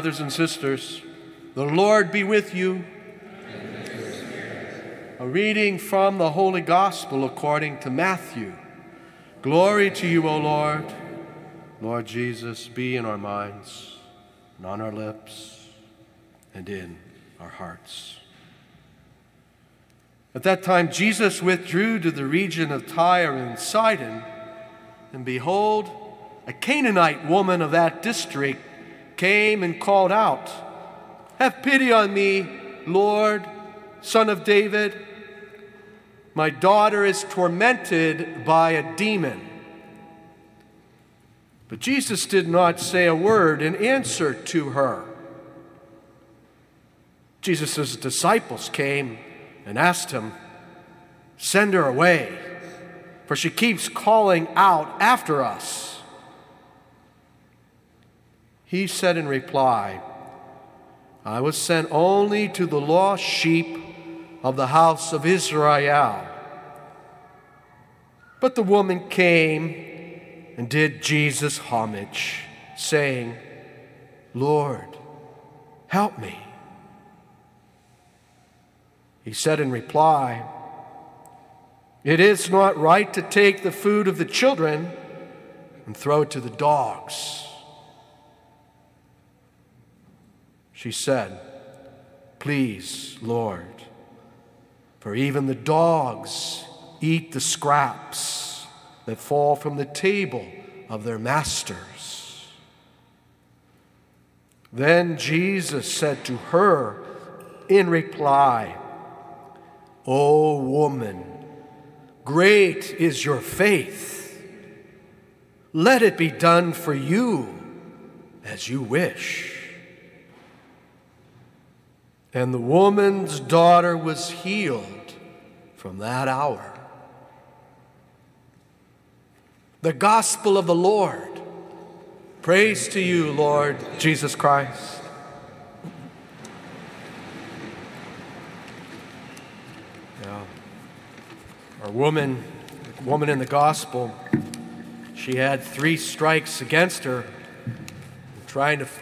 brothers and sisters. The Lord be with you. A reading from the Holy Gospel according to Matthew. Glory to you, O Lord. Lord Jesus, be in our minds, and on our lips, and in our hearts. At that time, Jesus withdrew to the region of Tyre and Sidon, and behold, a Canaanite woman of that district came and called out, "Have pity on me, Lord, Son of David. My daughter is tormented by a demon." But Jesus did not say a word in answer to her. Jesus' disciples came and asked him, "Send her away, for she keeps calling out after us." He said in reply, "I was sent only to the lost sheep of the house of Israel." But the woman came and did Jesus homage, saying, "Lord, help me." He said in reply, "It is not right to take the food of the children and throw it to the dogs." She said, "Please, Lord, for even the dogs eat the scraps that fall from the table of their masters." Then Jesus said to her in reply, "O woman, great is your faith. Let it be done for you as you wish." And the woman's daughter was healed from that hour. The Gospel of the Lord. Praise to you, Lord Jesus Christ. Now, our woman in the Gospel, she had 3 strikes against her, trying to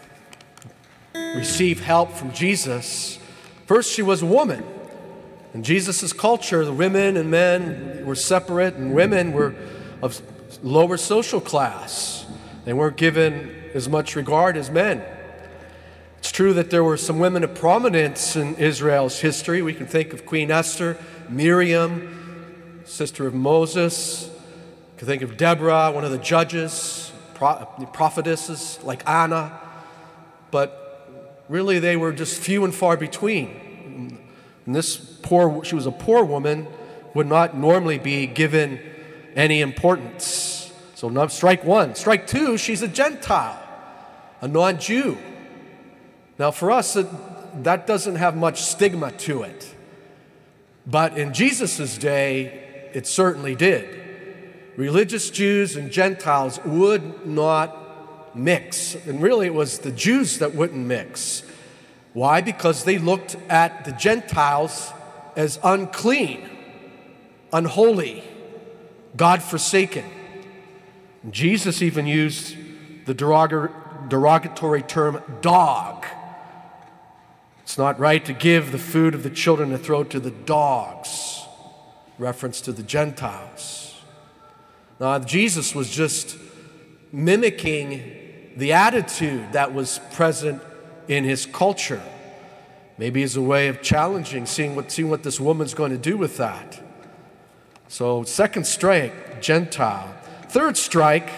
receive help from Jesus. First, she was a woman. In Jesus' culture, the women and men were separate, and women were of lower social class. They weren't given as much regard as men. It's true that there were some women of prominence in Israel's history. We can think of Queen Esther, Miriam, sister of Moses. We can think of Deborah, one of the judges, prophetesses like Anna. But really, they were just few and far between. And she was a poor woman, would not normally be given any importance. So now, strike 1. Strike 2, she's a Gentile, a non-Jew. Now for us, that doesn't have much stigma to it. But in Jesus' day, it certainly did. Religious Jews and Gentiles would not mix. And really, it was the Jews that wouldn't mix. Why? Because they looked at the Gentiles as unclean, unholy, God-forsaken. And Jesus even used the derogatory term dog. It's not right to give the food of the children and throw it to the dogs. Reference to the Gentiles. Now, Jesus was just mimicking the attitude that was present in his culture. Maybe as a way of challenging, seeing what this woman's going to do with that. So, 2nd strike, Gentile. 3rd strike,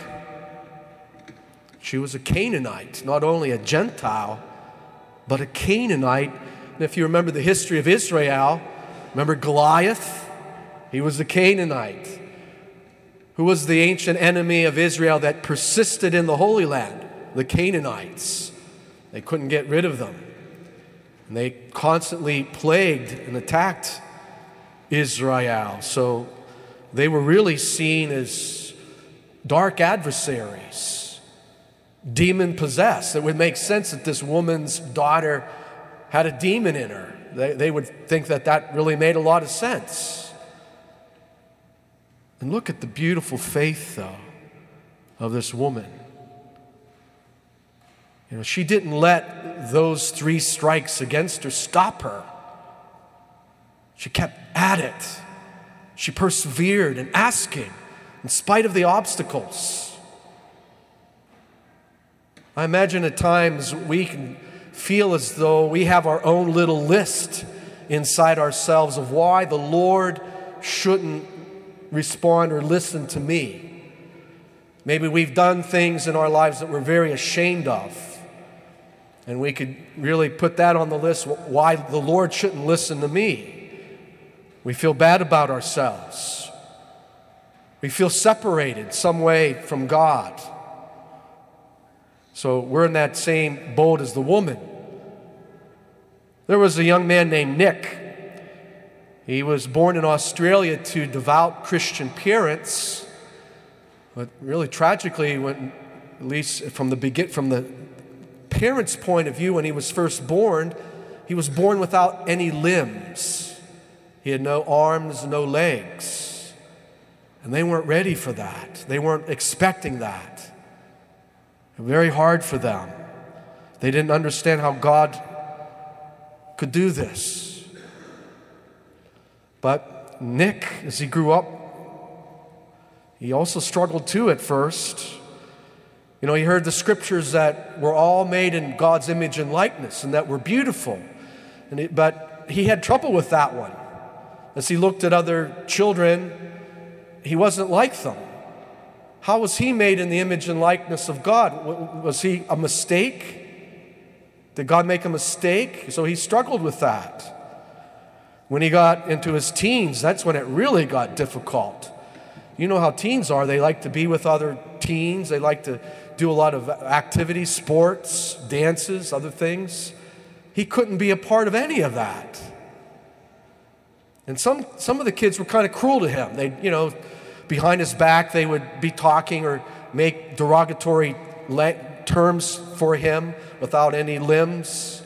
she was a Canaanite. Not only a Gentile, but a Canaanite. And if you remember the history of Israel, remember Goliath? He was a Canaanite. Who was the ancient enemy of Israel that persisted in the Holy Land? The Canaanites. They couldn't get rid of them. And they constantly plagued and attacked Israel. So they were really seen as dark adversaries, demon-possessed. It would make sense that this woman's daughter had a demon in her. They would think that really made a lot of sense. And look at the beautiful faith, though, of this woman. She didn't let those 3 strikes against her stop her. She kept at it. She persevered in asking in spite of the obstacles. I imagine at times we can feel as though we have our own little list inside ourselves of why the Lord shouldn't respond or listen to me. Maybe we've done things in our lives that we're very ashamed of. And we could really put that on the list, why the Lord shouldn't listen to me. We feel bad about ourselves. We feel separated some way from God. So we're in that same boat as the woman. There was a young man named Nick. He was born in Australia to devout Christian parents. But really tragically, at least from the parents' point of view, when he was first born, he was born without any limbs. He had no arms, no legs. And they weren't ready for that. They weren't expecting that. Very hard for them. They didn't understand how God could do this. But Nick, as he grew up, he also struggled too at first. He heard the scriptures that we're all made in God's image and likeness and that we're beautiful. But he had trouble with that one. As he looked at other children, he wasn't like them. How was he made in the image and likeness of God? Was he a mistake? Did God make a mistake? So he struggled with that. When he got into his teens, that's when it really got difficult. You know how teens are. They like to be with other teens. They like to do a lot of activities, sports, dances, other things. He couldn't be a part of any of that. And some of the kids were kind of cruel to him. They, behind his back, they would be talking or make derogatory terms for him without any limbs.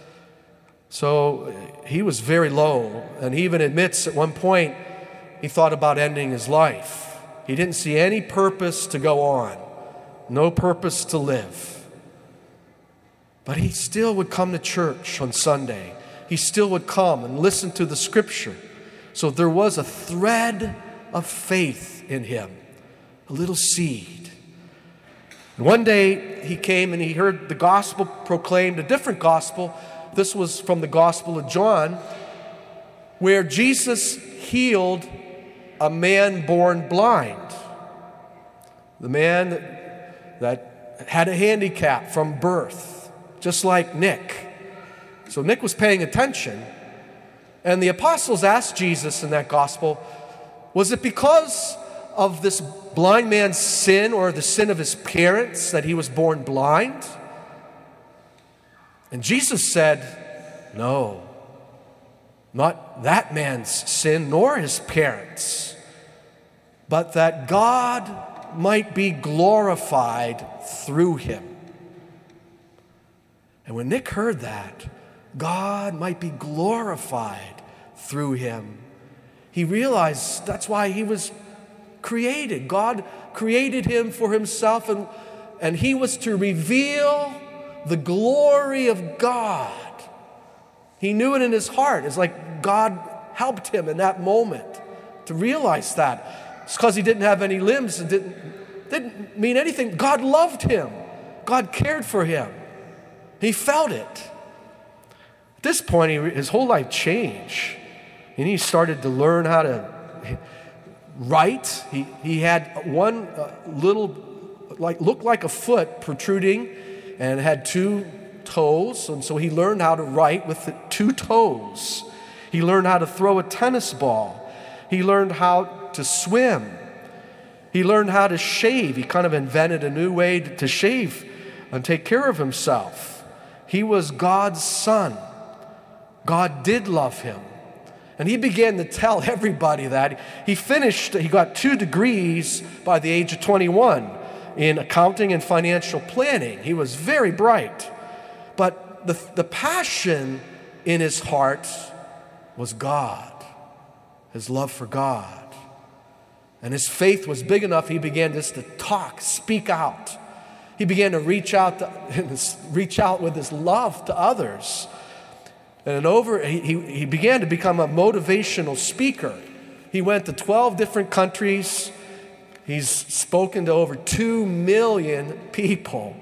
So he was very low, and he even admits at one point he thought about ending his life. He didn't see any purpose to go on, no purpose to live. But he still would come to church on Sunday. He still would come and listen to the scripture. So there was a thread of faith in him, a little seed. And one day he came and he heard the gospel proclaimed, a different gospel. This was from the Gospel of John, where Jesus healed a man born blind. The man that had a handicap from birth, just like Nick. So Nick was paying attention. And the apostles asked Jesus in that gospel, was it because of this blind man's sin or the sin of his parents that he was born blind? And Jesus said, no, not that man's sin nor his parents, but that God might be glorified through him. And when Nick heard that, God might be glorified through him, he realized that's why he was created. God created him for himself, and he was to reveal the glory of God. He knew it in his heart. It's like God helped him in that moment to realize that. It's because he didn't have any limbs and didn't mean anything. God loved him. God cared for him. He felt it. At this point, his whole life changed. And he started to learn how to write. He had one little, looked like a foot protruding and had 2 toes. And so he learned how to write with the 2 toes. He learned how to throw a tennis ball. He learned how to swim. He learned how to shave. He kind of invented a new way to shave and take care of himself. He was God's son. God did love him. And he began to tell everybody that. He got 2 degrees by the age of 21 in accounting and financial planning. He was very bright. But the passion in his heart was God, his love for God. And his faith was big enough, he began just to talk, speak out. He began to reach out with his love to others. And he began to become a motivational speaker. He went to 12 different countries. He's spoken to over 2 million people.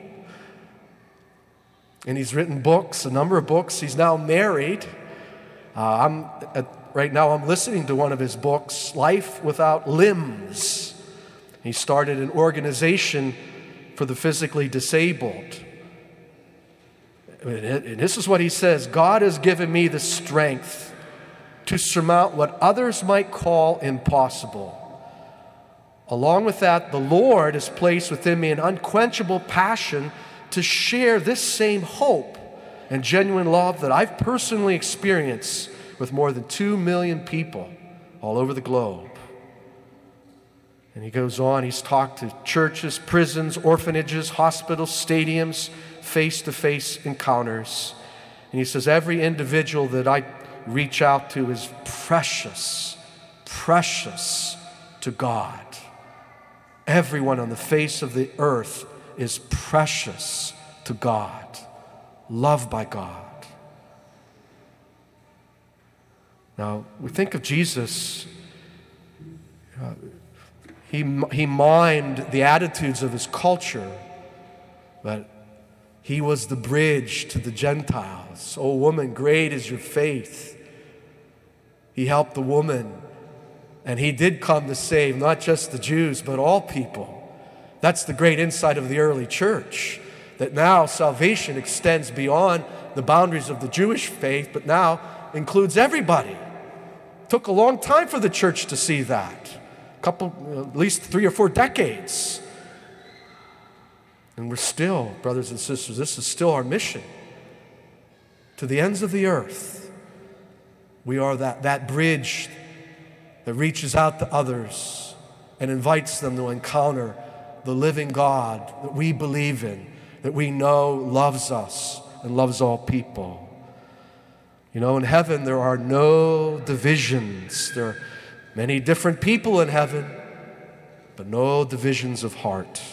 And he's written books, a number of books. He's now married. Right now I'm listening to one of his books, Life Without Limbs. He started an organization for the physically disabled. And this is what he says: God has given me the strength to surmount what others might call impossible. Along with that, the Lord has placed within me an unquenchable passion to share this same hope and genuine love that I've personally experienced with more than 2 million people all over the globe. And he goes on, he's talked to churches, prisons, orphanages, hospitals, stadiums, face-to-face encounters. And he says, every individual that I reach out to is precious, precious to God. Everyone on the face of the earth is precious to God, loved by God. Now, we think of Jesus, he mimed the attitudes of his culture, but he was the bridge to the Gentiles. Oh, woman, great is your faith. He helped the woman, and he did come to save not just the Jews, but all people. That's the great insight of the early church, that now salvation extends beyond the boundaries of the Jewish faith, but now includes everybody. It took a long time for the church to see that. At least 3 or 4 decades. And we're still, brothers and sisters, this is still our mission. To the ends of the earth, we are that bridge that reaches out to others and invites them to encounter the living God that we believe in, that we know loves us and loves all people. You know, in heaven there are no divisions. There are many different people in heaven, but no divisions of heart.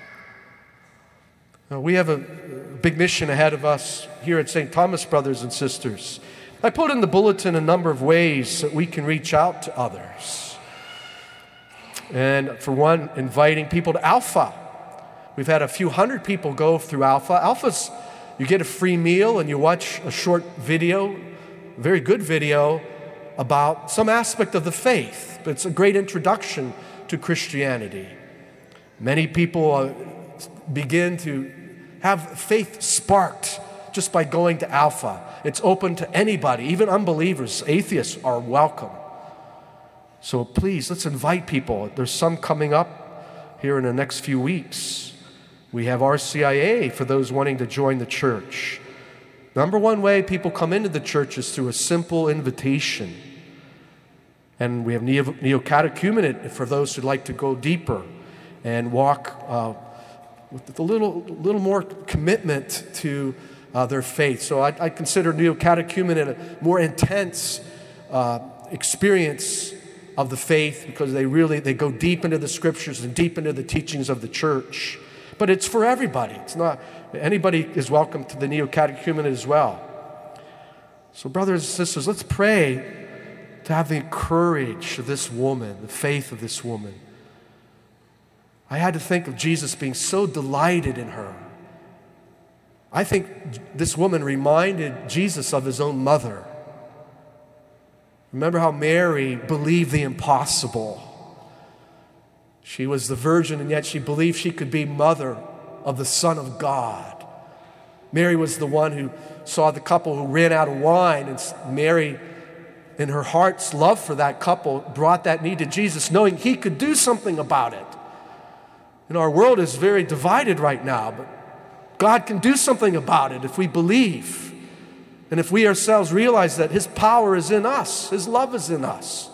Now, we have a big mission ahead of us here at St. Thomas, brothers and sisters. I put in the bulletin a number of ways that we can reach out to others. And for one, inviting people to Alpha. We've had a few hundred people go through Alpha. Alpha's, you get a free meal and you watch a short video, a very good video, about some aspect of the faith. But it's a great introduction to Christianity. Many people begin to have faith sparked just by going to Alpha. It's open to anybody, even unbelievers, atheists are welcome. So please, let's invite people. There's some coming up here in the next few weeks. We have RCIA for those wanting to join the church. Number one way people come into the church is through a simple invitation. And we have neo-catechumenate for those who'd like to go deeper and walk with a little more commitment to their faith. So I consider neo-catechumenate a more intense experience of the faith, because they go deep into the scriptures and deep into the teachings of the church. But it's for everybody. It's not, anybody is welcome to the neo-catechumenate as well. So brothers and sisters, let's pray to have the courage of this woman, the faith of this woman. I had to think of Jesus being so delighted in her. I think this woman reminded Jesus of his own mother. Remember how Mary believed the impossible. She was the virgin, and yet she believed she could be mother of the Son of God. Mary was the one who saw the couple who ran out of wine, and Mary, in her heart's love for that couple, brought that need to Jesus, knowing he could do something about it. And our world is very divided right now, but God can do something about it if we believe. And if we ourselves realize that his power is in us, his love is in us.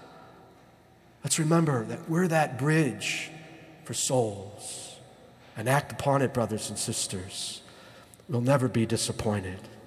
Let's remember that we're that bridge for souls. And act upon it, brothers and sisters. We'll never be disappointed.